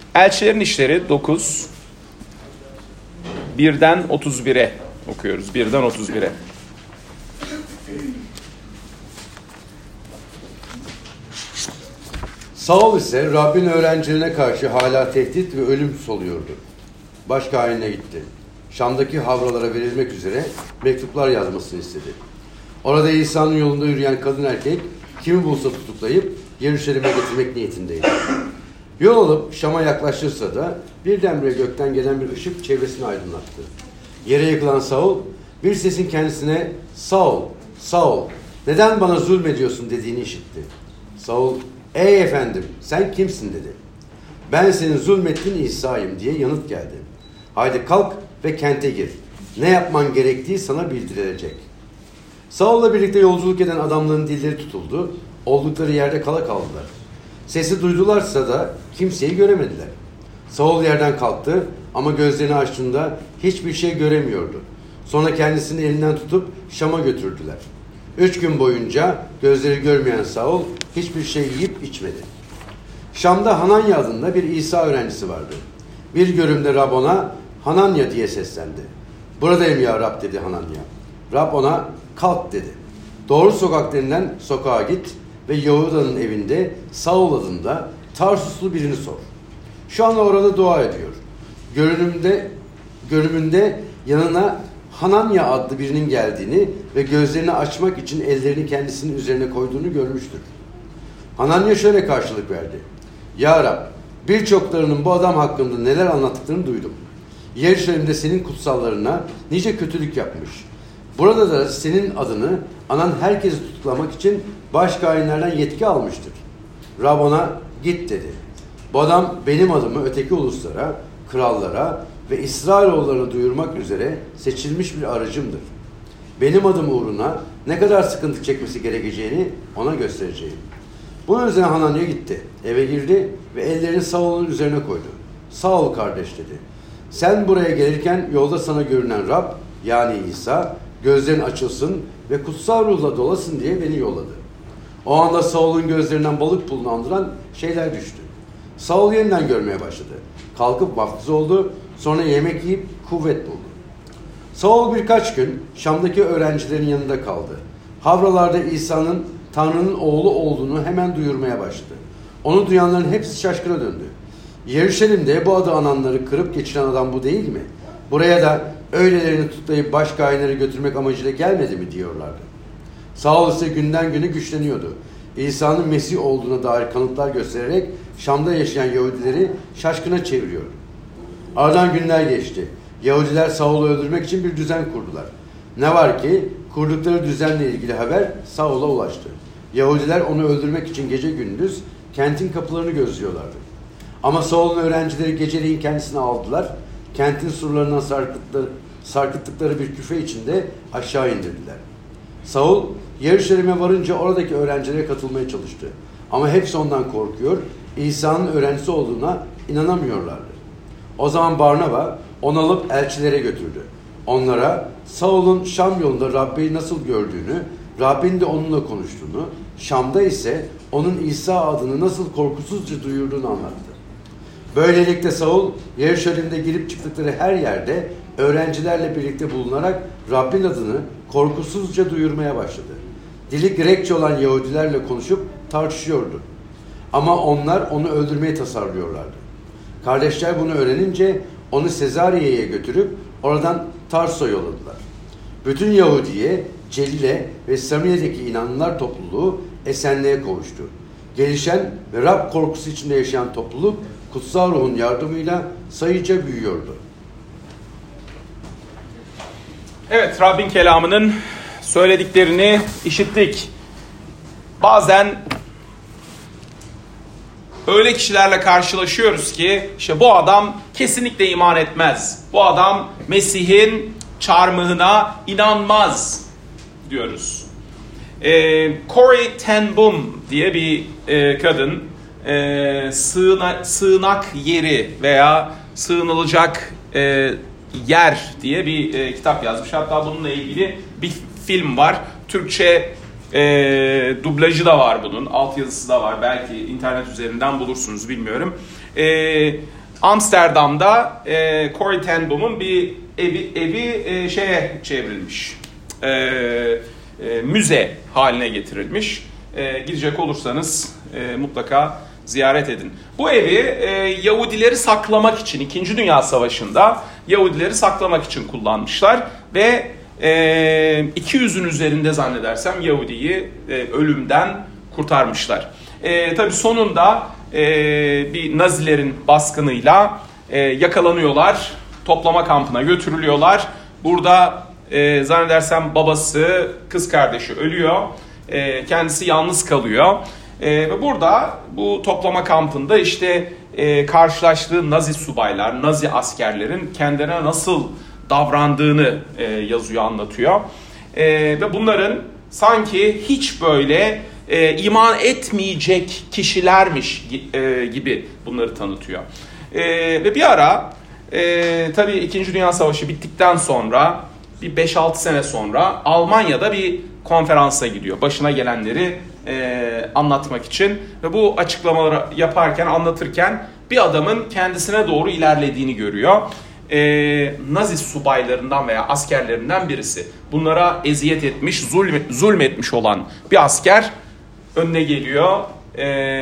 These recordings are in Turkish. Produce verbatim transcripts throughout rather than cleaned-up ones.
Elçilerin İşleri dokuz, birden otuz bire okuyoruz. birden otuz bire. Saul ise Rabbin öğrencilerine karşı hala tehdit ve ölüm soluyordu. Başkâhinine gitti. Şam'daki havralara verilmek üzere mektuplar yazmasını istedi. Orada İsa'nın yolunda yürüyen kadın erkek kimi bulsa tutuklayıp Yeruşalim'e getirmek niyetindeydi. Yol alıp Şam'a yaklaştığı sırada birdenbire gökten gelen bir ışık çevresini aydınlattı. Yere yıkılan Saul bir sesin kendisine "Saul, Saul, neden bana zulmediyorsun?" dediğini işitti. Saul, "Ey efendim, sen kimsin?" dedi. "Ben senin zulmettiğin İsa'yım" diye yanıt geldi. "Haydi kalk ve kente gir. Ne yapman gerektiği sana bildirilecek." Saul'la birlikte yolculuk eden adamların dilleri tutuldu. Oldukları yerde kala kaldılar. Sesi duydularsa da kimseyi göremediler. Saul yerden kalktı ama gözlerini açtığında hiçbir şey göremiyordu. Sonra kendisini elinden tutup Şam'a götürdüler. Üç gün boyunca gözleri görmeyen Saul hiçbir şey yiyip içmedi. Şam'da Hananya adında bir İsa öğrencisi vardı. Bir görümde Rab ona "Hananya" diye seslendi. "Buradayım ya Rab" dedi Hananya. Rab ona "Kalk" dedi. "Doğru sokak denilen sokağa git ve Yahuda'nın evinde Saul adında Tarsuslu birini sor. Şu anda orada dua ediyor. Görünümde, görümünde yanına Hananya adlı birinin geldiğini ve gözlerini açmak için ellerini kendisinin üzerine koyduğunu görmüştür." Hananya şöyle karşılık verdi. "Ya Rab, birçoklarının bu adam hakkında neler anlattıklarını duydum. Yeruşalim'de senin kutsallarına nice kötülük yapmış. Burada da senin adını anan herkesi tutuklamak için başkâhinlerden yetki almıştır." Rab ona "Git" dedi. "Bu adam benim adımı öteki uluslara, krallara ve İsrailoğullarına duyurmak üzere seçilmiş bir aracımdır. Benim adım uğruna ne kadar sıkıntı çekmesi gerekeceğini ona göstereceğim." Bunun üzerine Hananya gitti. Eve girdi ve ellerini Saul'un üzerine koydu. "Saul kardeş" dedi. "Sen buraya gelirken yolda sana görünen Rab, yani İsa, gözlerin açılsın ve kutsal ruhla dolasın diye beni yolladı." O anda Saul'un gözlerinden balık pulunu andıran şeyler düştü. Saul yeniden görmeye başladı. Kalkıp vaftiz oldu, sonra yemek yiyip kuvvet buldu. Saul birkaç gün Şam'daki öğrencilerin yanında kaldı. Havralarda İsa'nın Tanrı'nın oğlu olduğunu hemen duyurmaya başladı. Onu duyanların hepsi şaşkına döndü. "Yeruşalim'de bu adı ananları kırıp geçiren adam bu değil mi? Buraya da öylelerini tutlayıp başkâhinlere götürmek amacıyla gelmedi mi?" diyorlardı. Saul ise günden güne güçleniyordu. İsa'nın Mesih olduğuna dair kanıtlar göstererek Şam'da yaşayan Yahudileri şaşkına çeviriyor. Aradan günler geçti. Yahudiler Saul'u öldürmek için bir düzen kurdular. Ne var ki kurdukları düzenle ilgili haber Saul'a ulaştı. Yahudiler onu öldürmek için gece gündüz kentin kapılarını gözlüyorlardı. Ama Saul'un öğrencileri geceleyin kendisini aldılar. Kentin surlarından sarkıttıkları, sarkıttıkları bir küfe içinde aşağı indirdiler. Saul Yeruşalim'e varınca oradaki öğrencilere katılmaya çalıştı. Ama hepsi ondan korkuyor, İsa'nın öğrencisi olduğuna inanamıyorlardı. O zaman Barnaba onu alıp elçilere götürdü. Onlara Saul'un Şam yolunda Rabbi'yi nasıl gördüğünü, Rabbin de onunla konuştuğunu, Şam'da ise onun İsa adını nasıl korkusuzca duyurduğunu anlattı. Böylelikle Saul Yeruşalim'de girip çıktıkları her yerde öğrencilerle birlikte bulunarak Rabbin adını korkusuzca duyurmaya başladı. Dili Grekçe olan Yahudilerle konuşup tartışıyordu. Ama onlar onu öldürmeye tasarlıyorlardı. Kardeşler bunu öğrenince onu Sezariye'ye götürüp oradan Tarsus'a yolladılar. Bütün Yahudiye, Celile ve Samiriye'deki inanlılar topluluğu esenliğe kavuştu. Gelişen ve Rab korkusu içinde yaşayan topluluk kutsal ruhun yardımıyla sayıca büyüyordu. Evet, Rabbin kelamının söylediklerini işittik. Bazen öyle kişilerle karşılaşıyoruz ki işte bu adam kesinlikle iman etmez. Bu adam Mesih'in çarmıhına inanmaz diyoruz. Ee, Corrie ten Boom diye bir e, kadın e, sığına, sığınak yeri veya sığınılacak e, yer diye bir e, kitap yazmış. Hatta bununla ilgili bir film var. Türkçe E, dublajı da var bunun, altyazısı da var. Belki internet üzerinden bulursunuz, bilmiyorum. E, Amsterdam'da e, Corrie ten Boom'un bir evi, evi e, şeye çevrilmiş. E, e, müze haline getirilmiş. E, gidecek olursanız e, mutlaka ziyaret edin. Bu evi e, Yahudileri saklamak için, İkinci Dünya Savaşı'nda Yahudileri saklamak için kullanmışlar ve e, iki yüzün üzerinde zannedersem Yahudi'yi e, ölümden kurtarmışlar. E, tabii sonunda e, bir Nazilerin baskınıyla e, yakalanıyorlar, toplama kampına götürülüyorlar. Burada e, zannedersem babası, kız kardeşi ölüyor, e, kendisi yalnız kalıyor. E, ve burada bu toplama kampında işte e, karşılaştığı Nazi subaylar, Nazi askerlerin kendilerine nasıl davrandığını e, yazıyor, anlatıyor. E, ve bunların sanki hiç böyle e, iman etmeyecek kişilermiş e, gibi bunları tanıtıyor. E, ve bir ara e, tabii İkinci Dünya Savaşı bittikten sonra bir beş altı sene sonra Almanya'da bir konferansa gidiyor. Başına gelenleri e, anlatmak için ve bu açıklamaları yaparken, anlatırken bir adamın kendisine doğru ilerlediğini görüyor. E, Nazi subaylarından veya askerlerinden birisi. Bunlara eziyet etmiş, zulm, zulmetmiş olan bir asker önüne geliyor e,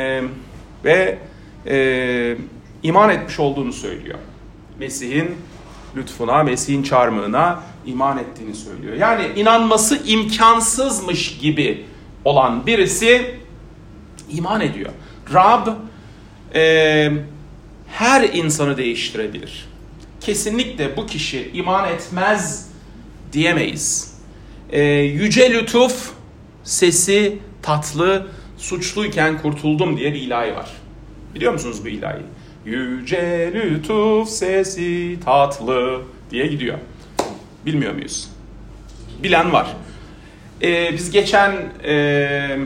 ve e, iman etmiş olduğunu söylüyor. Mesih'in lütfuna, Mesih'in çarmıhına iman ettiğini söylüyor. Yani inanması imkansızmış gibi olan birisi iman ediyor. Rab e, her insanı değiştirebilir. Kesinlikle bu kişi iman etmez diyemeyiz. E, yüce lütuf, sesi tatlı, suçluyken kurtuldum diye bir ilahi var. Biliyor musunuz bu ilahi? Yüce lütuf, sesi tatlı diye gidiyor. Bilmiyor muyuz? Bilen var. Ee, biz geçen e,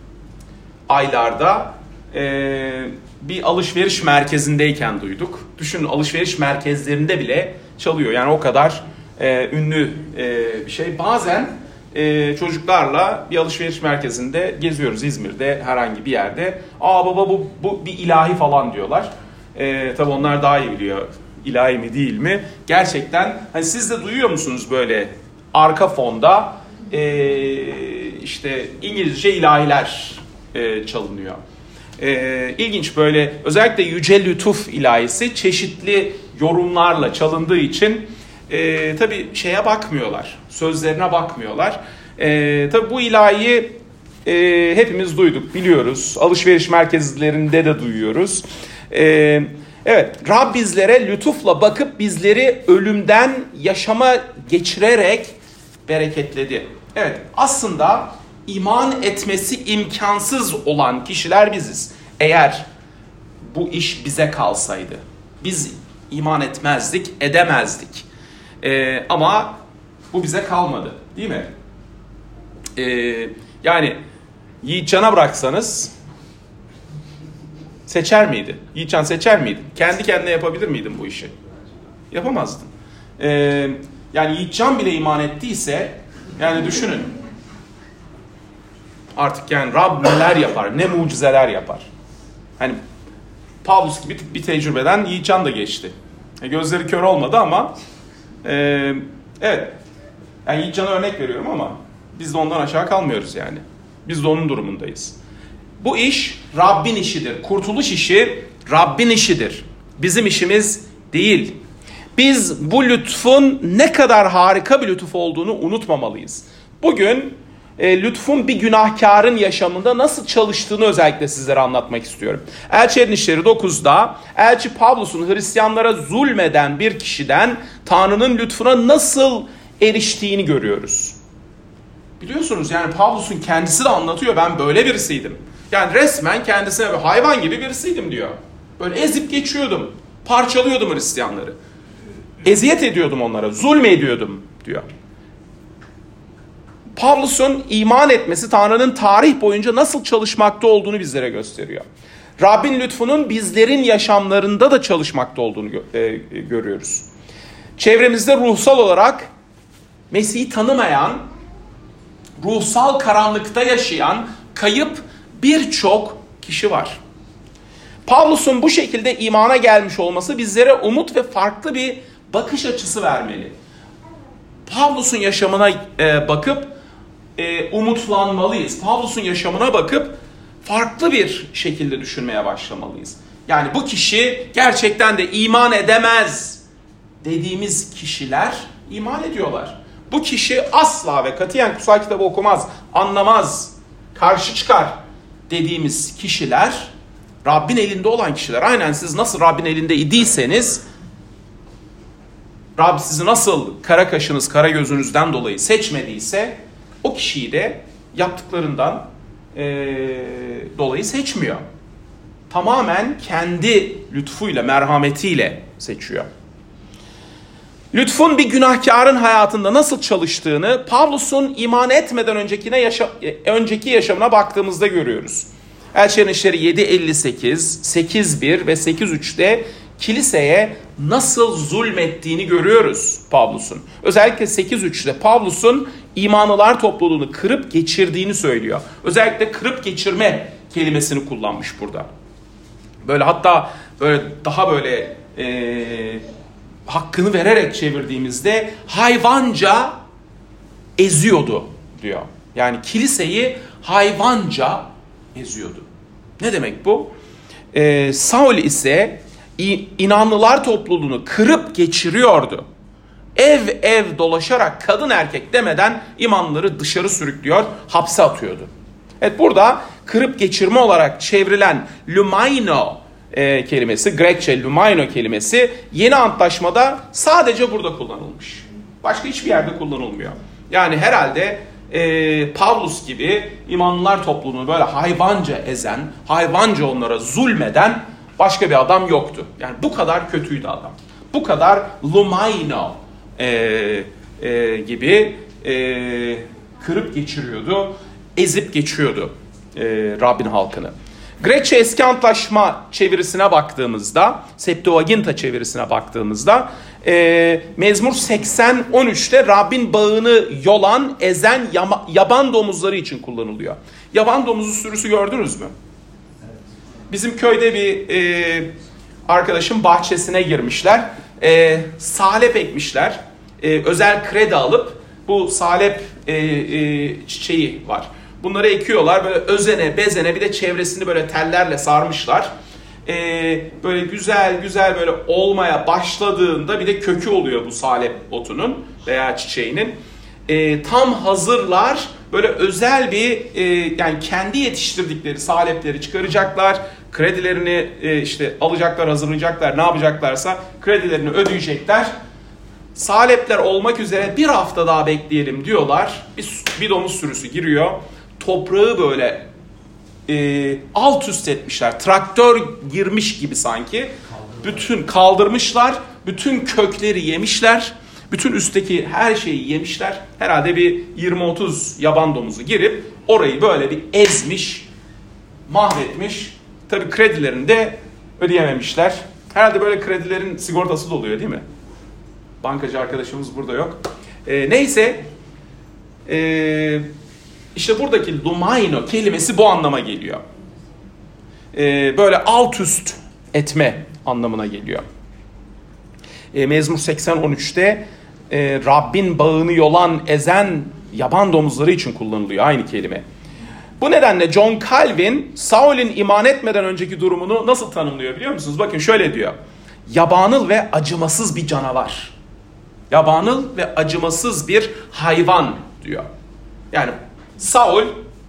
aylarda e, bir alışveriş merkezindeyken duyduk. Düşünün, alışveriş merkezlerinde bile çalıyor. Yani o kadar e, ünlü e, bir şey. Bazen e, çocuklarla bir alışveriş merkezinde geziyoruz, İzmir'de herhangi bir yerde. Aa baba bu, bu bir ilahi falan diyorlar. E, tabii onlar daha iyi biliyor. İlahi mi değil mi? Gerçekten hani siz de duyuyor musunuz böyle arka fonda e, işte İngilizce ilahiler e, çalınıyor. E, ilginç, böyle özellikle yüce lütuf ilahisi çeşitli yorumlarla çalındığı için e, tabii şeye bakmıyorlar, sözlerine bakmıyorlar. E, tabii bu ilahiyi e, hepimiz duyduk, biliyoruz. Alışveriş merkezlerinde de duyuyoruz. E, Evet, Rab bizlere lütufla bakıp bizleri ölümden yaşama geçirerek bereketledi. Evet, aslında iman etmesi imkansız olan kişiler biziz. Eğer bu iş bize kalsaydı, biz iman etmezdik, edemezdik. Ee, ama bu bize kalmadı, değil mi? Ee, yani Yiğitcan'a bıraksanız seçer miydi? Yiğitcan seçer miydin? Kendi kendine yapabilir miydin bu işi? Yapamazdın. Ee, yani Yiğitcan bile iman ettiyse, yani düşünün. Artık yani Rab neler yapar, ne mucizeler yapar. Hani Pavlus gibi bir tecrübeden Yiğitcan da geçti. E, gözleri kör olmadı ama e, evet. Yani Yiğitcan'a örnek veriyorum ama biz de ondan aşağı kalmıyoruz yani. Biz de onun durumundayız. Bu iş Rabbin işidir. Kurtuluş işi Rabbin işidir. Bizim işimiz değil. Biz bu lütfun ne kadar harika bir lütuf olduğunu unutmamalıyız. Bugün e, lütfun bir günahkarın yaşamında nasıl çalıştığını özellikle sizlere anlatmak istiyorum. Elçilerin İşleri dokuzda Elçi Pavlus'un Hristiyanlara zulmeden bir kişiden Tanrı'nın lütfuna nasıl eriştiğini görüyoruz. Biliyorsunuz yani Pavlus'un kendisi de anlatıyor, ben böyle birisiydim. Yani resmen kendisine bir hayvan gibi birisiydim diyor. Böyle ezip geçiyordum. Parçalıyordum Hristiyanları. Eziyet ediyordum onlara. Zulmediyordum diyor. Pavlus'un iman etmesi Tanrı'nın tarih boyunca nasıl çalışmakta olduğunu bizlere gösteriyor. Rabbin lütfunun bizlerin yaşamlarında da çalışmakta olduğunu gö- e, görüyoruz. Çevremizde ruhsal olarak Mesih'i tanımayan ruhsal karanlıkta yaşayan kayıp birçok kişi var. Pavlus'un bu şekilde imana gelmiş olması bizlere umut ve farklı bir bakış açısı vermeli. Pavlus'un yaşamına e, bakıp e, umutlanmalıyız. Pavlus'un yaşamına bakıp farklı bir şekilde düşünmeye başlamalıyız. Yani bu kişi gerçekten de iman edemez dediğimiz kişiler iman ediyorlar. Bu kişi asla ve katiyen kutsal kitabı okumaz, anlamaz, karşı çıkar dediğimiz kişiler Rabbin elinde olan kişiler. Aynen siz nasıl Rabbin elinde idiyseniz, Rab sizi nasıl kara kaşınız, kara gözünüzden dolayı seçmediyse o kişiyi de yaptıklarından e, dolayı seçmiyor. Tamamen kendi lütfuyla, merhametiyle seçiyor. Lütfun bir günahkarın hayatında nasıl çalıştığını Pavlus'un iman etmeden öncekine yaşa, önceki yaşamına baktığımızda görüyoruz. Elçilerin İşleri yedi elli sekiz, sekiz bir ve sekiz üçte kiliseye nasıl zulmettiğini görüyoruz Pavlus'un. Özellikle sekiz üçte Pavlus'un imanlılar topluluğunu kırıp geçirdiğini söylüyor. Özellikle kırıp geçirme kelimesini kullanmış burada. Böyle hatta böyle daha böyle e, hakkını vererek çevirdiğimizde hayvanca eziyordu diyor. Yani kiliseyi hayvanca eziyordu. Ne demek bu? Ee, Saul ise inanlılar topluluğunu kırıp geçiriyordu. Ev ev dolaşarak kadın erkek demeden imanları dışarı sürüklüyor, hapse atıyordu. Evet, burada kırıp geçirme olarak çevrilen lumaino e, kelimesi, Grekçe lumaino kelimesi yeni antlaşmada sadece burada kullanılmış. Başka hiçbir yerde kullanılmıyor. Yani herhalde e, Pavlus gibi imanlılar topluluğunu böyle hayvanca ezen, hayvanca onlara zulmeden başka bir adam yoktu. Yani bu kadar kötüydü adam. Bu kadar lumaino e, e, gibi e, kırıp geçiriyordu, ezip geçiyordu e, Rabbin halkını. Grekçe Eski Antlaşma çevirisine baktığımızda, Septuaginta çevirisine baktığımızda e, Mezmur seksen on üçte Rabbin bağını yolan, ezen yama, yaban domuzları için kullanılıyor. Yaban domuzu sürüsü gördünüz mü? Bizim köyde bir e, arkadaşın bahçesine girmişler. E, salep ekmişler. E, özel kredi alıp bu salep e, e, çiçeği var. Bunları ekiyorlar. Böyle özene, bezene, bir de çevresini böyle tellerle sarmışlar. E, böyle güzel güzel böyle olmaya başladığında bir de kökü oluyor bu salep otunun veya çiçeğinin. E, tam hazırlar. Böyle özel bir e, yani kendi yetiştirdikleri salepleri çıkaracaklar. Kredilerini e, işte alacaklar, hazırlayacaklar, ne yapacaklarsa kredilerini ödeyecekler. Salepler olmak üzere bir hafta daha bekleyelim diyorlar. Bir, bir domuz sürüsü giriyor. Toprağı böyle e, alt üst etmişler. Traktör girmiş gibi sanki. Bütün kaldırmışlar. Bütün kökleri yemişler. Bütün üstteki her şeyi yemişler. Herhalde bir yirmi otuz yaban domuzu girip orayı böyle bir ezmiş, mahvetmiş. Tabii kredilerini de ödeyememişler. Herhalde böyle kredilerin sigortası da oluyor değil mi? Bankacı arkadaşımız burada yok. E, neyse. E, işte buradaki lumaino kelimesi bu anlama geliyor. E, böyle alt üst etme anlamına geliyor. E, Mezmur seksen on üçte e, Rabbin bağını yolan, ezen yaban domuzları için kullanılıyor aynı kelime. Bu nedenle John Calvin Saul'ün iman etmeden önceki durumunu nasıl tanımlıyor biliyor musunuz? Bakın şöyle diyor. Yabanıl ve acımasız bir canavar. Yabanıl ve acımasız bir hayvan diyor. Yani Saul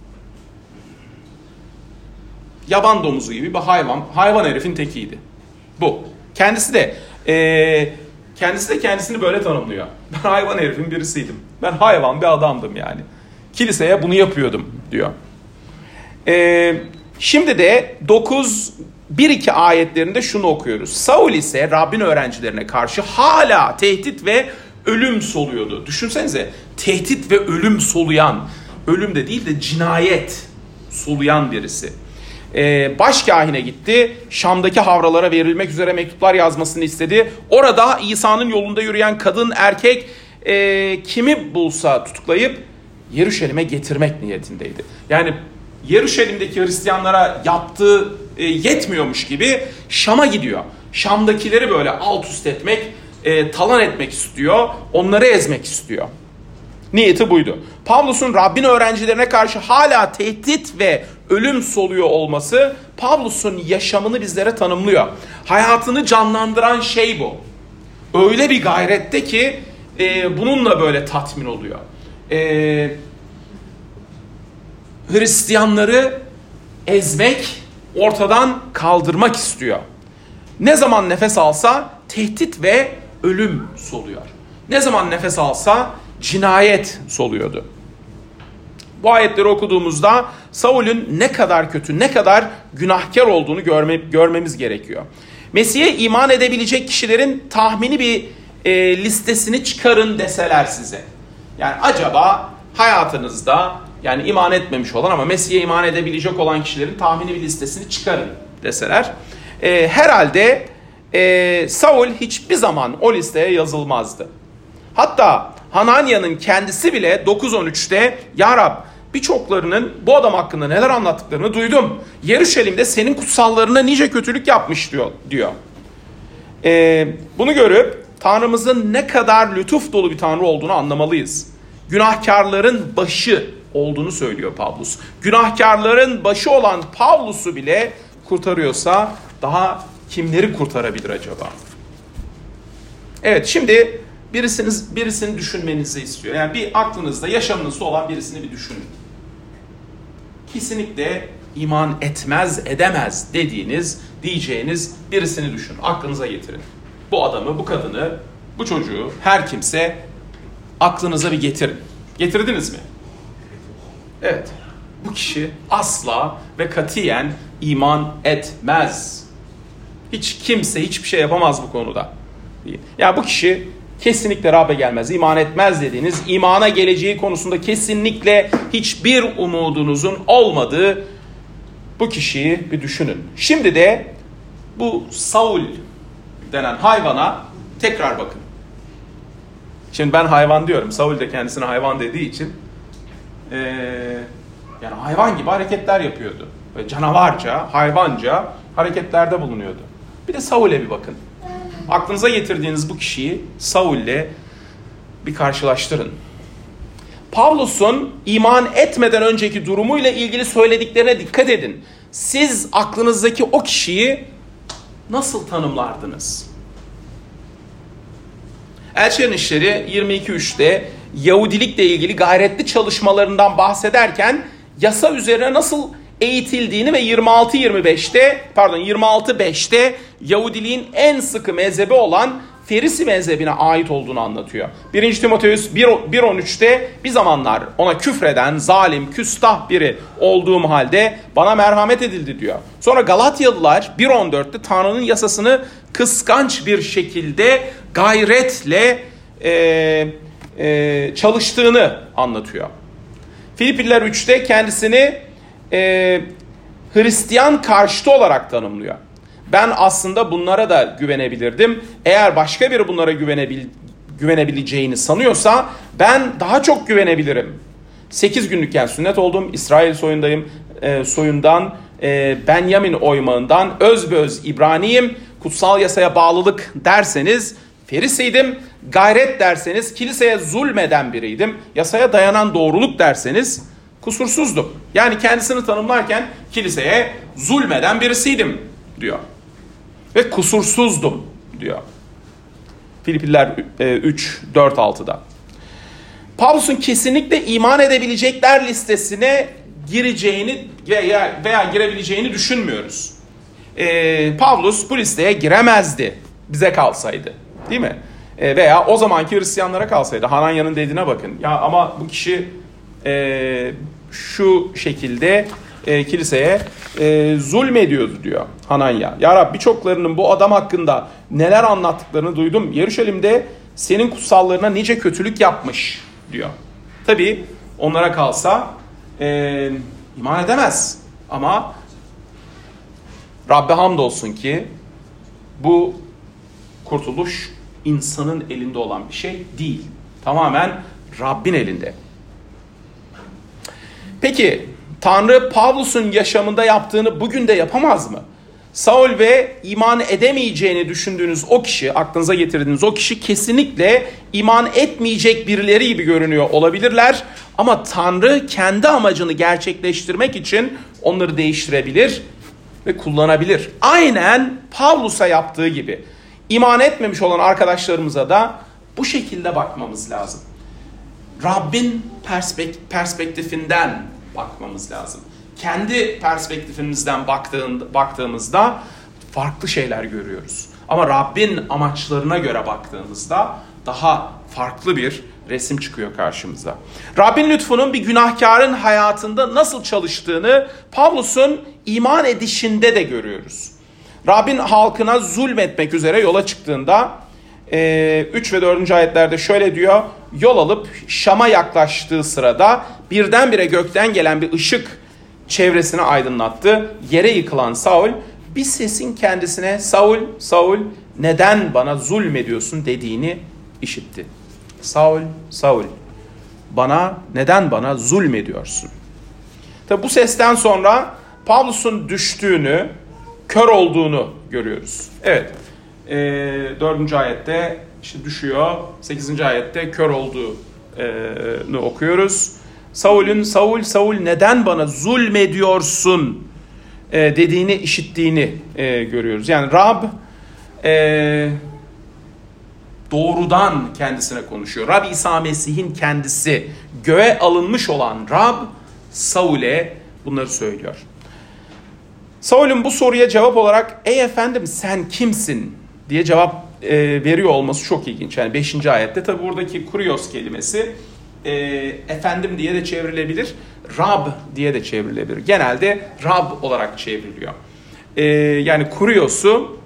yaban domuzu gibi bir hayvan, hayvan herifin tekiydi. Bu. Kendisi de e, kendisi de kendisini böyle tanımlıyor. Ben hayvan herifin birisiydim. Ben hayvan bir adamdım yani. Kiliseye bunu yapıyordum diyor. Ee, şimdi de dokuz bir iki ayetlerinde şunu okuyoruz. Saul ise Rabbin öğrencilerine karşı hala tehdit ve ölüm soluyordu. Düşünsenize, tehdit ve ölüm soluyan, ölüm de değil de cinayet soluyan birisi. Ee, başkâhine gitti. Şam'daki havralara verilmek üzere mektuplar yazmasını istedi. Orada İsa'nın yolunda yürüyen kadın erkek e, kimi bulsa tutuklayıp Yeruşalim'e getirmek niyetindeydi. Yani Yeruşalim'deki Hristiyanlara yaptığı e, yetmiyormuş gibi Şam'a gidiyor. Şam'dakileri böyle alt üst etmek, e, talan etmek istiyor, onları ezmek istiyor. Niyeti buydu. Pavlus'un Rabbin öğrencilerine karşı hala tehdit ve ölüm soluyor olması Pavlus'un yaşamını bizlere tanımlıyor. Hayatını canlandıran şey bu. Öyle bir gayrette ki e, bununla böyle tatmin oluyor. E, Hristiyanları ezmek, ortadan kaldırmak istiyor. Ne zaman nefes alsa tehdit ve ölüm soluyor. Ne zaman nefes alsa cinayet soluyordu. Bu ayetleri okuduğumuzda Saul'ün ne kadar kötü, ne kadar günahkar olduğunu görme, görmemiz gerekiyor. Mesih'e iman edebilecek kişilerin tahmini bir e, listesini çıkarın deseler size. Yani acaba hayatınızda yani iman etmemiş olan ama Mesih'e iman edebilecek olan kişilerin tahmini bir listesini çıkarın deseler. E, herhalde e, Saul hiçbir zaman o listeye yazılmazdı. Hatta Hananya'nın kendisi bile dokuz on üçte "Ya Rab, birçoklarının bu adam hakkında neler anlattıklarını duydum. Yeruşalim'de senin kutsallarına nice kötülük yapmış diyor. diyor. Ee, bunu görüp Tanrımızın ne kadar lütuf dolu bir Tanrı olduğunu anlamalıyız. Günahkarların başı olduğunu söylüyor Pavlus. Günahkarların başı olan Pavlus'u bile kurtarıyorsa daha kimleri kurtarabilir acaba? Evet, şimdi birisiniz, birisini düşünmenizi istiyor. Yani bir aklınızda, yaşamınızda olan birisini bir düşünün. Kesinlikle iman etmez, edemez dediğiniz, diyeceğiniz birisini düşünün. Aklınıza getirin. Bu adamı, bu kadını, bu çocuğu, her kimse aklınıza bir getirin. Getirdiniz mi? Evet. Bu kişi asla ve katiyen iman etmez. Hiç kimse hiçbir şey yapamaz bu konuda. Ya bu kişi kesinlikle Rab'be gelmez, iman etmez dediğiniz, imana geleceği konusunda kesinlikle hiçbir umudunuzun olmadığı bu kişiyi bir düşünün. Şimdi de bu Saul denen hayvana tekrar bakın. Şimdi ben hayvan diyorum. Saul de kendisine hayvan dediği için ee, yani hayvan gibi hareketler yapıyordu. Böyle canavarca, hayvanca hareketlerde bulunuyordu. Bir de Saul'e bir bakın. Aklınıza getirdiğiniz bu kişiyi Saul'le bir karşılaştırın. Pavlus'un iman etmeden önceki durumuyla ilgili söylediklerine dikkat edin. Siz aklınızdaki o kişiyi nasıl tanımlardınız? Elçilerin İşleri yirmi iki üçte Yahudilikle ilgili gayretli çalışmalarından bahsederken yasa üzerine nasıl eğitildiğini ve yirmi altı yirmi beşte pardon yirmi altı beşte Yahudiliğin en sıkı mezhebi olan Ferisi mezhebine ait olduğunu anlatıyor. birinci Timoteus bir on üçte bir zamanlar ona küfreden, zalim, küstah biri olduğum halde bana merhamet edildi diyor. Sonra Galatyalılar bir on dörtte Tanrı'nın yasasını kıskanç bir şekilde gayretle e, e, çalıştığını anlatıyor. Filipliler üçte kendisini e, Hristiyan karşıtı olarak tanımlıyor. Ben aslında bunlara da güvenebilirdim. Eğer başka biri bunlara güvenebil, güvenebileceğini sanıyorsa ben daha çok güvenebilirim. sekiz günlükken sünnet oldum. İsrail soyundayım. E, soyundan, e, Benyamin oymağından, özbeöz İbraniyim. Kutsal yasaya bağlılık derseniz Ferisiydim. Gayret derseniz kiliseye zulmeden biriydim. Yasaya dayanan doğruluk derseniz kusursuzdum. Yani kendisini tanımlarken kiliseye zulmeden birisiydim diyor. Ve kusursuzdum diyor. Filipliler üç dört altıda. Pavlus'un kesinlikle iman edebilecekler listesine gireceğini veya, veya girebileceğini düşünmüyoruz. Ee, Pavlus bu listeye giremezdi bize kalsaydı. Değil mi? Ee, veya o zamanki Hristiyanlara kalsaydı. Hananya'nın dediğine bakın. Ya ama bu kişi e, şu şekilde e, kiliseye e, zulmediyordu diyor Hananya. Ya Rab, birçoklarının bu adam hakkında neler anlattıklarını duydum. Yeruşalim'de senin kutsallarına nice kötülük yapmış diyor. Tabii onlara kalsa e, iman edemez. Ama Rabbe hamdolsun ki bu kurtuluş insanın elinde olan bir şey değil. Tamamen Rabbin elinde. Peki Tanrı Pavlus'un yaşamında yaptığını bugün de yapamaz mı? Saul ve iman edemeyeceğini düşündüğünüz o kişi, aklınıza getirdiğiniz o kişi kesinlikle iman etmeyecek birileri gibi görünüyor olabilirler. Ama Tanrı kendi amacını gerçekleştirmek için onları değiştirebilir ve kullanabilir. Aynen Pavlus'a yaptığı gibi. İman etmemiş olan arkadaşlarımıza da bu şekilde bakmamız lazım. Rabbin perspek- perspektifinden bakmamız lazım. Kendi perspektifimizden baktığında, baktığımızda farklı şeyler görüyoruz. Ama Rabbin amaçlarına göre baktığımızda daha farklı bir resim çıkıyor karşımıza. Rabbin lütfunun bir günahkarın hayatında nasıl çalıştığını Pavlus'un iman edişinde de görüyoruz. Rabbin halkına zulmetmek üzere yola çıktığında üç ve dördüncü ayetlerde şöyle diyor: yol alıp Şam'a yaklaştığı sırada birdenbire gökten gelen bir ışık çevresini aydınlattı. Yere yıkılan Saul bir sesin kendisine Saul, Saul neden bana zulmediyorsun dediğini işitti. Saul, Saul bana neden bana zulmediyorsun? Tabi bu sesten sonra Pavlus'un düştüğünü, kör olduğunu görüyoruz. Evet, e, dördüncü ayette işte düşüyor, sekizinci ayette kör olduğunu okuyoruz. Saul'ün Saul, Saul neden bana zulmediyorsun e, dediğini, işittiğini e, görüyoruz. Yani Rab e, doğrudan kendisine konuşuyor. Rab İsa Mesih'in kendisi, göğe alınmış olan Rab Saul'e bunları söylüyor. Saul'ün bu soruya cevap olarak ey efendim sen kimsin diye cevap e, veriyor olması çok ilginç. Yani beşinci ayette tabi buradaki kurios kelimesi e, efendim diye de çevrilebilir, Rab diye de çevrilebilir. Genelde Rab olarak çevriliyor. E, yani kurios'u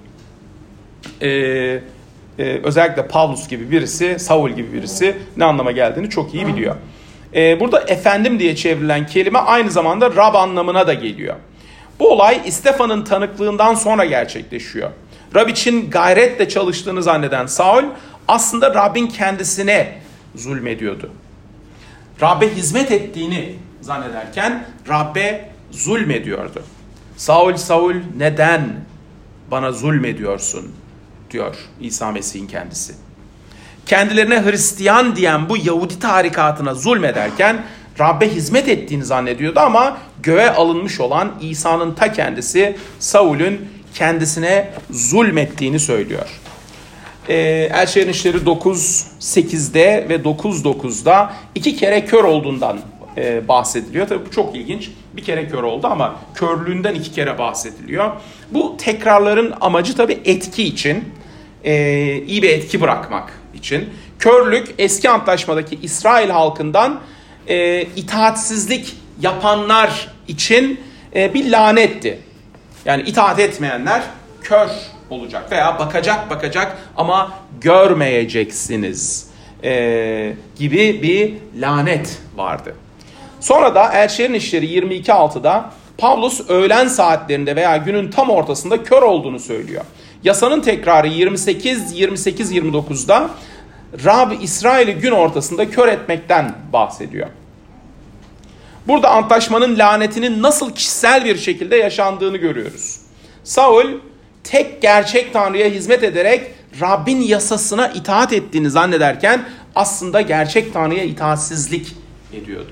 e, e, özellikle Pavlus gibi birisi, Saul gibi birisi ne anlama geldiğini çok iyi biliyor. E, burada efendim diye çevrilen kelime aynı zamanda Rab anlamına da geliyor. Bu olay İstefan'ın tanıklığından sonra gerçekleşiyor. Rab için gayretle çalıştığını zanneden Saul aslında Rabbin kendisine zulmediyordu. Rabbe hizmet ettiğini zannederken Rabbe zulmediyordu. Saul, Saul neden bana zulmediyorsun diyor İsa Mesih'in kendisi. Kendilerine Hristiyan diyen bu Yahudi tarikatına zulmederken Rabbe hizmet ettiğini zannediyordu ama göğe alınmış olan İsa'nın ta kendisi Saul'ün kendisine zulmettiğini söylüyor. Ee, Elçilerin İşleri dokuz sekizde ve dokuz dokuzda iki kere kör olduğundan e, bahsediliyor. Tabii bu çok ilginç. Bir kere kör oldu ama körlüğünden iki kere bahsediliyor. Bu tekrarların amacı tabii etki için, e, iyi bir etki bırakmak için. Körlük eski antlaşmadaki İsrail halkından e, itaatsizlik yapanlar için e, bir lanetti. Yani itaat etmeyenler kör olacak veya bakacak bakacak ama görmeyeceksiniz e, gibi bir lanet vardı. Sonra da Elçilerin İşleri yirmi iki altıda Pavlus öğlen saatlerinde veya günün tam ortasında kör olduğunu söylüyor. Yasanın tekrarı yirmi sekiz yirmi sekiz yirmi dokuzda Rab İsrail'i gün ortasında kör etmekten bahsediyor. Burada antlaşmanın lanetinin nasıl kişisel bir şekilde yaşandığını görüyoruz. Saul tek gerçek Tanrı'ya hizmet ederek Rabbin yasasına itaat ettiğini zannederken aslında gerçek Tanrı'ya itaatsizlik ediyordu.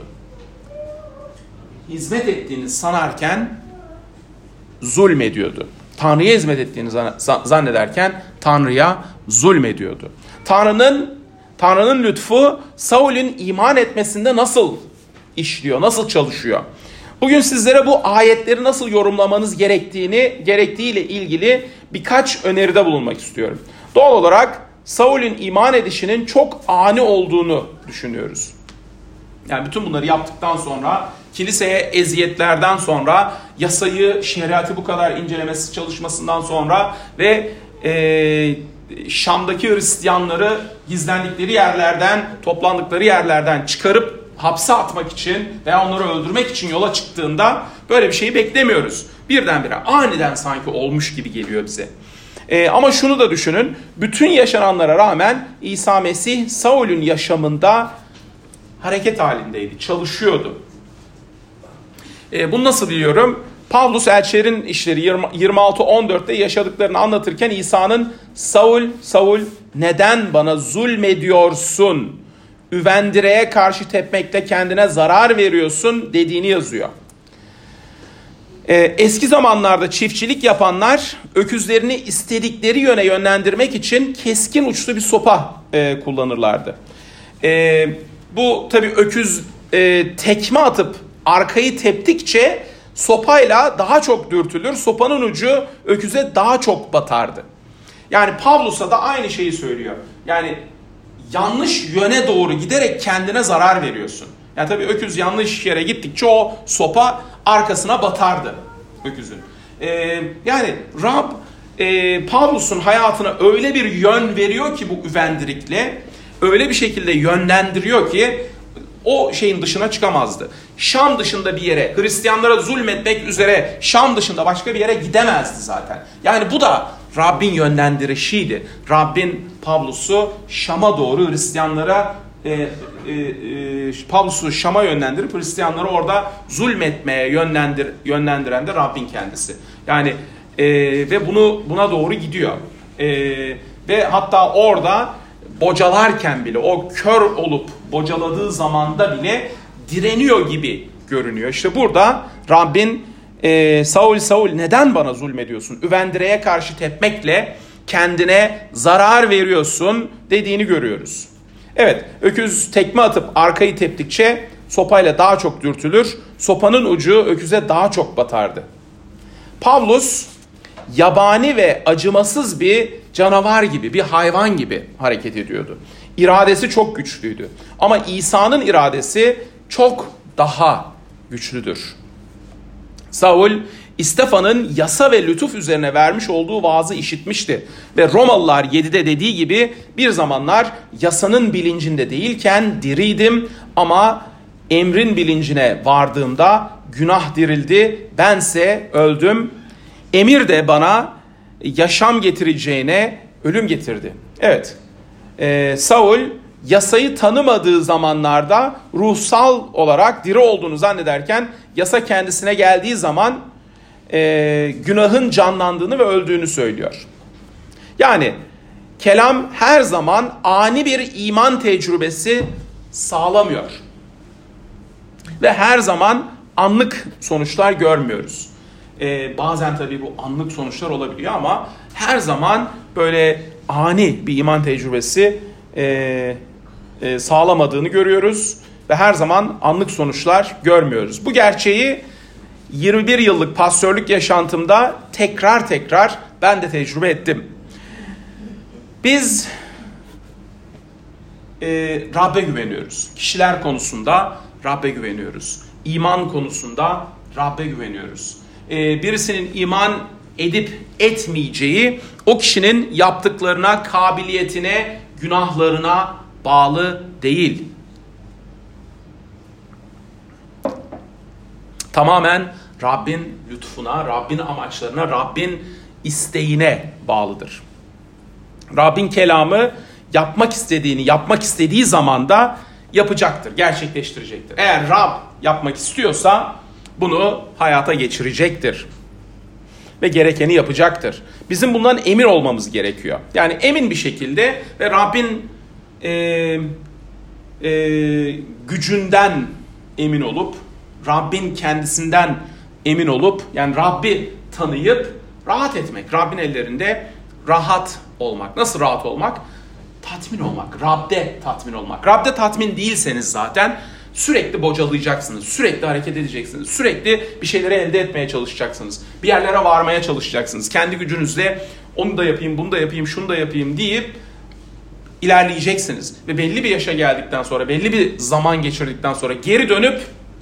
Hizmet ettiğini sanarken zulmediyordu. Tanrı'ya hizmet ettiğini zannederken Tanrı'ya zulmediyordu. Tanrı'nın Tanrı'nın lütfu Saul'ün iman etmesinde nasıl işliyor, nasıl çalışıyor? Bugün sizlere bu ayetleri nasıl yorumlamanız gerektiğini, gerektiğiyle ilgili birkaç öneride bulunmak istiyorum. Doğal olarak Saul'ün iman edişinin çok ani olduğunu düşünüyoruz. Yani bütün bunları yaptıktan sonra, kiliseye eziyetlerden sonra, yasayı, şeriatı bu kadar incelemesi çalışmasından sonra ve e, Şam'daki Hristiyanları gizlendikleri yerlerden, toplandıkları yerlerden çıkarıp hapse atmak için veya onları öldürmek için yola çıktığında böyle bir şeyi beklemiyoruz. Birdenbire aniden sanki olmuş gibi geliyor bize. Ee, ama şunu da düşünün, bütün yaşananlara rağmen İsa Mesih Saul'ün yaşamında hareket halindeydi, çalışıyordu. E, bunu nasıl biliyorum? Pavlus Elçilerin İşleri yirmi altı on dörtte yaşadıklarını anlatırken İsa'nın Saul, Saul neden bana zulmediyorsun? Üvendire'ye karşı tepmekte kendine zarar veriyorsun dediğini yazıyor. Ee, eski zamanlarda çiftçilik yapanlar öküzlerini istedikleri yöne yönlendirmek için keskin uçlu bir sopa e, kullanırlardı. E, bu tabii öküz e, tekme atıp arkayı teptikçe sopayla daha çok dürtülür. Sopanın ucu öküze daha çok batardı. Yani Pavlus'a da aynı şeyi söylüyor. Yani yanlış yöne doğru giderek kendine zarar veriyorsun. Yani tabii öküz yanlış yere gittikçe o sopa arkasına batardı öküzün. Ee, yani Rab e, Pavlus'un hayatına öyle bir yön veriyor ki bu üvendirikle, öyle bir şekilde yönlendiriyor ki o şeyin dışına çıkamazdı. Şam dışında bir yere, Hristiyanlara zulmetmek üzere Şam dışında başka bir yere gidemezdi zaten. Yani bu da Rabbin yönlendirişiydi. Rabbin Pavlus'u Şam'a doğru Hristiyanlara e, e, e, Pavlus'u Şam'a yönlendirip Hristiyanları orada zulmetmeye yönlendir, yönlendiren de Rabbin kendisi. Yani e, ve bunu buna doğru gidiyor. E, ve hatta orada bocalarken bile, o kör olup bocaladığı zamanda bile direniyor gibi görünüyor. İşte burada Rabbin e, Saul Saul neden bana zulmediyorsun? Üvendire'ye karşı tepmekle kendine zarar veriyorsun dediğini görüyoruz. Evet, öküz tekme atıp arkayı teptikçe sopayla daha çok dürtülür. Sopanın ucu öküze daha çok batardı. Pavlus yabani ve acımasız bir canavar gibi, bir hayvan gibi hareket ediyordu. İradesi çok güçlüydü. Ama İsa'nın iradesi çok daha güçlüdür. Saul, İstefan'ın yasa ve lütuf üzerine vermiş olduğu vaazı işitmişti. Ve Romalılar yedide dediği gibi bir zamanlar yasanın bilincinde değilken diriydim ama emrin bilincine vardığımda günah dirildi, bense öldüm. Emir de bana yaşam getireceğine ölüm getirdi. Evet, ee, Saul yasayı tanımadığı zamanlarda ruhsal olarak diri olduğunu zannederken yasa kendisine geldiği zaman e, günahın canlandığını ve öldüğünü söylüyor. Yani kelam her zaman ani bir iman tecrübesi sağlamıyor. Ve her zaman anlık sonuçlar görmüyoruz. Ee, bazen tabii bu anlık sonuçlar olabiliyor ama her zaman böyle ani bir iman tecrübesi e, e, sağlamadığını görüyoruz ve her zaman anlık sonuçlar görmüyoruz. Bu gerçeği yirmi bir yıllık pastörlük yaşantımda tekrar tekrar ben de tecrübe ettim. Biz e, Rab'be güveniyoruz. Kişiler konusunda Rab'be güveniyoruz. İman konusunda Rab'be güveniyoruz. Ee, birisinin iman edip etmeyeceği o kişinin yaptıklarına, kabiliyetine, günahlarına bağlı değil. Tamamen Rabbin lütfuna, Rabbin amaçlarına, Rabbin isteğine bağlıdır. Rabbin kelamı yapmak istediğini, yapmak istediği zamanda yapacaktır, gerçekleştirecektir. Eğer Rab yapmak istiyorsa bunu hayata geçirecektir. Ve gerekeni yapacaktır. Bizim bundan emin olmamız gerekiyor. Yani emin bir şekilde ve Rabbin e, e, gücünden emin olup, Rabbin kendisinden emin olup, yani Rabbi tanıyıp rahat etmek. Rabbin ellerinde rahat olmak. Nasıl rahat olmak? Tatmin olmak. Rab'de tatmin olmak. Rab'de tatmin değilseniz zaten sürekli bocalayacaksınız, sürekli hareket edeceksiniz, sürekli bir şeyleri elde etmeye çalışacaksınız. Bir yerlere varmaya çalışacaksınız. Kendi gücünüzle onu da yapayım, bunu da yapayım, şunu da yapayım deyip ilerleyeceksiniz. Ve belli bir yaşa geldikten sonra, belli bir zaman geçirdikten sonra geri dönüp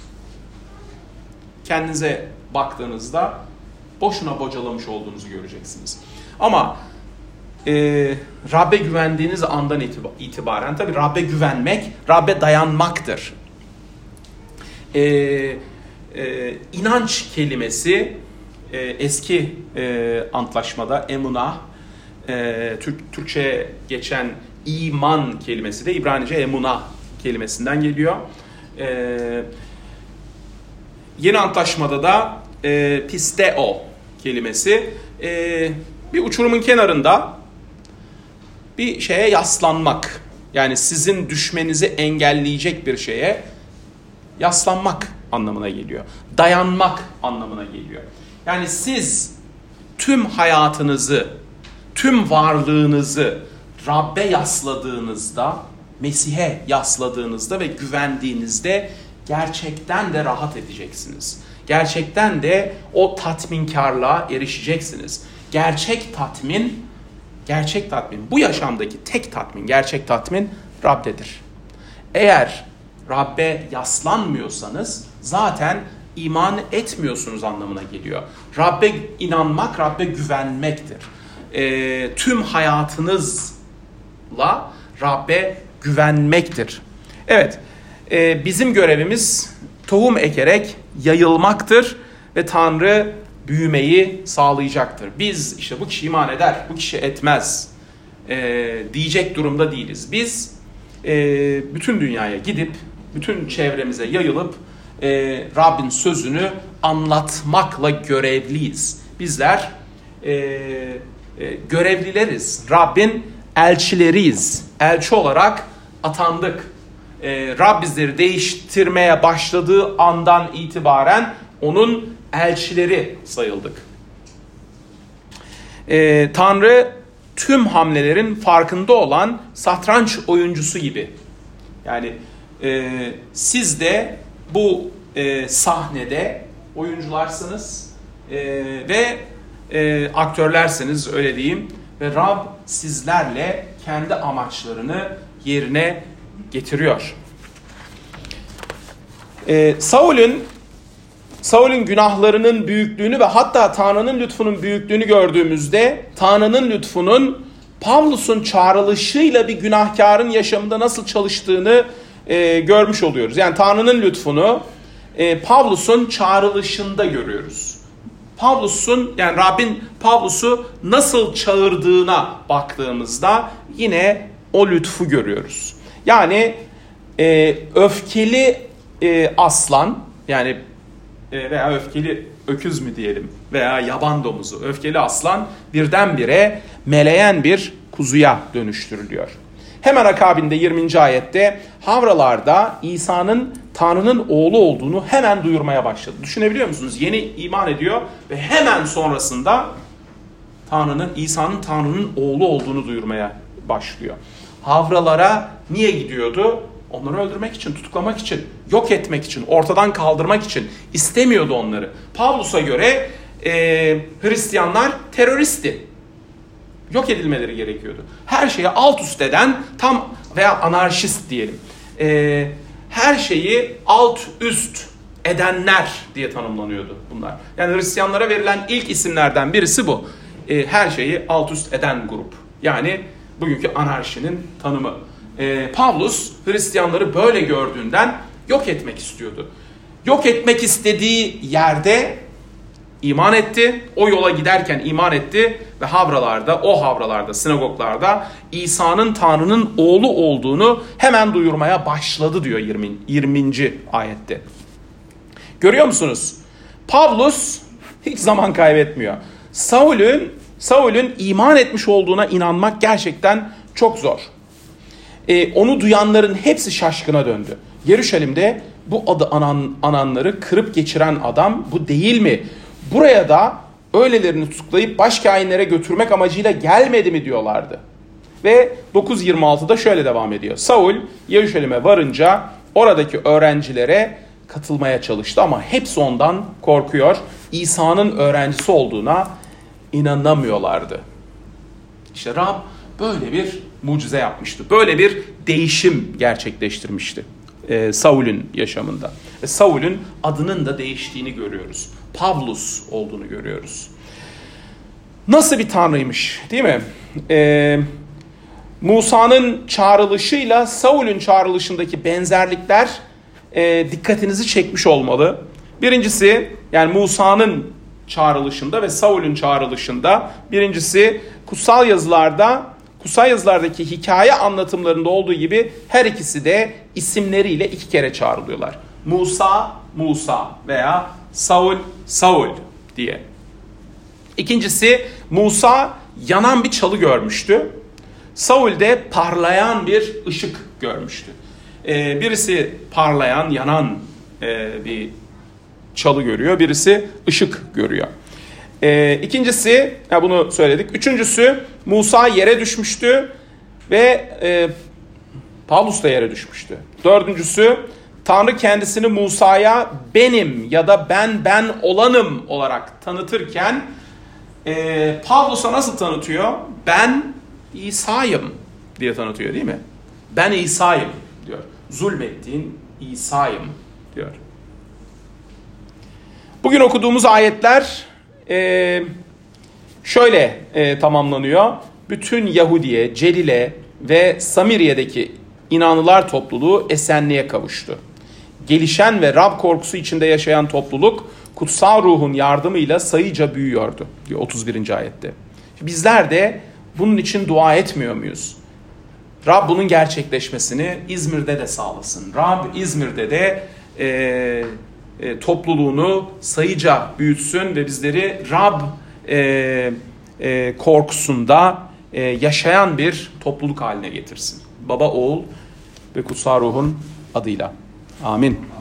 kendinize baktığınızda boşuna bocalamış olduğunuzu göreceksiniz. Ama e, Rab'be güvendiğiniz andan itibaren, tabii Rab'be güvenmek, Rab'be dayanmaktır. Ee, e, inanç kelimesi e, eski e, antlaşmada emunah, e, Türk, Türkçe'ye geçen iman kelimesi de İbranice emunah kelimesinden geliyor. E, Yeni Antlaşma'da da e, pisteo kelimesi e, bir uçurumun kenarında bir şeye yaslanmak. Yani sizin düşmenizi engelleyecek bir şeye yaslanmak anlamına geliyor. Dayanmak anlamına geliyor. Yani siz tüm hayatınızı, tüm varlığınızı Rabbe yasladığınızda, Mesih'e yasladığınızda ve güvendiğinizde gerçekten de rahat edeceksiniz. Gerçekten de o tatminkarlığa erişeceksiniz. Gerçek tatmin, gerçek tatmin, bu yaşamdaki tek tatmin, gerçek tatmin Rab'dedir. Eğer Rabbe yaslanmıyorsanız zaten iman etmiyorsunuz anlamına geliyor. Rabbe inanmak, Rabbe güvenmektir. E, tüm hayatınızla Rabbe güvenmektir. Evet, e, bizim görevimiz tohum ekerek yayılmaktır ve Tanrı büyümeyi sağlayacaktır. Biz işte bu kişi iman eder, bu kişi etmez e, diyecek durumda değiliz. Biz e, bütün dünyaya gidip, bütün çevremize yayılıp e, Rabbin sözünü anlatmakla görevliyiz. Bizler e, e, görevlileriz. Rabbin elçileriyiz. Elçi olarak atandık. E, Rab bizleri değiştirmeye başladığı andan itibaren onun elçileri sayıldık. E, Tanrı tüm hamlelerin farkında olan satranç oyuncusu gibi. Yani e, siz de bu e, sahnede oyuncularsınız e, ve e, aktörlersiniz, öyle diyeyim. Ve Rab sizlerle kendi amaçlarını yerine getiriyor. Ee, Saul'ün Saul'ün günahlarının büyüklüğünü ve hatta Tanrı'nın lütfunun büyüklüğünü gördüğümüzde Tanrı'nın lütfunun Pavlus'un çağrılışıyla bir günahkarın yaşamında nasıl çalıştığını e, görmüş oluyoruz. Yani Tanrı'nın lütfunu e, Pavlus'un çağrılışında görüyoruz. Pavlus'un, yani Rabbin Pavlus'u nasıl çağırdığına baktığımızda yine o lütfu görüyoruz. Yani e, öfkeli e, aslan, yani e, veya öfkeli öküz mü diyelim veya yaban domuzu, öfkeli aslan birdenbire meleyen bir kuzuya dönüştürülüyor. Hemen akabinde yirminci ayette havralarda İsa'nın Tanrı'nın oğlu olduğunu hemen duyurmaya başladı. Düşünebiliyor musunuz? Yeni iman ediyor ve hemen sonrasında Tanrı'nın, İsa'nın Tanrı'nın oğlu olduğunu duyurmaya başlıyor. Havralara niye gidiyordu? Onları öldürmek için, tutuklamak için, yok etmek için, ortadan kaldırmak için. İstemiyordu onları. Pavlus'a göre e, Hristiyanlar teröristti. Yok edilmeleri gerekiyordu. Her şeyi alt üst eden tam veya anarşist diyelim. E, her şeyi alt üst edenler diye tanımlanıyordu bunlar. Yani Hristiyanlara verilen ilk isimlerden birisi bu. E, her şeyi alt üst eden grup. Yani bugünkü anarşinin tanımı. E, Pavlus Hristiyanları böyle gördüğünden yok etmek istiyordu. Yok etmek istediği yerde iman etti. O yola giderken iman etti ve havralarda, o havralarda, sinagoglarda İsa'nın Tanrı'nın oğlu olduğunu hemen duyurmaya başladı diyor yirminci ayette. Görüyor musunuz? Pavlus hiç zaman kaybetmiyor. Saul'ün Saul'ün iman etmiş olduğuna inanmak gerçekten çok zor. Ee, onu duyanların hepsi şaşkına döndü. Yeruşalim'de bu adı anan, ananları kırıp geçiren adam bu değil mi? Buraya da öylelerini tutuklayıp başkâhinlere götürmek amacıyla gelmedi mi diyorlardı. Ve dokuz yirmi altıda şöyle devam ediyor. Saul Yeruşalim'e varınca oradaki öğrencilere katılmaya çalıştı ama hepsi ondan korkuyor. İsa'nın öğrencisi olduğuna inanamıyorlardı. İşte Rab böyle bir mucize yapmıştı. Böyle bir değişim gerçekleştirmişti e, Saul'ün yaşamında. E, Saul'ün adının da değiştiğini görüyoruz. Pavlus olduğunu görüyoruz. Nasıl bir tanrıymış, değil mi? E, Musa'nın çağrılışıyla Saul'ün çağrılışındaki benzerlikler e, dikkatinizi çekmiş olmalı. Birincisi, yani Musa'nın çağrılışında ve Saul'ün çağrılışında, birincisi kutsal yazılarda, kutsal yazılardaki hikaye anlatımlarında olduğu gibi her ikisi de isimleriyle iki kere çağrılıyorlar. Musa Musa veya Saul, Saul diye. İkincisi, Musa yanan bir çalı görmüştü. Saul de parlayan bir ışık görmüştü. Ee, birisi parlayan, yanan e, bir çalı görüyor, birisi ışık görüyor. Ee, ikincisi, ya bunu söyledik. Üçüncüsü, Musa yere düşmüştü ve e, Pavlus da yere düşmüştü. Dördüncüsü, Tanrı kendisini Musa'ya benim ya da ben ben olanım olarak tanıtırken e, Pavlus'a nasıl tanıtıyor? Ben İsa'yım diye tanıtıyor, değil mi? Ben İsa'yım diyor. Zulmettiğin İsa'yım diyor. Bugün okuduğumuz ayetler e, şöyle e, tamamlanıyor. Bütün Yahudiye, Celile ve Samiriye'deki inanlılar topluluğu esenliğe kavuştu. Gelişen ve Rab korkusu içinde yaşayan topluluk kutsal ruhun yardımıyla sayıca büyüyordu diyor otuz birinci ayette. Bizler de bunun için dua etmiyor muyuz? Rab bunun gerçekleşmesini İzmir'de de sağlasın. Rab İzmir'de de e, e, topluluğunu sayıca büyütsün ve bizleri Rab e, e, korkusunda e, yaşayan bir topluluk haline getirsin. Baba, Oğul ve Kutsal Ruh'un adıyla. Amin.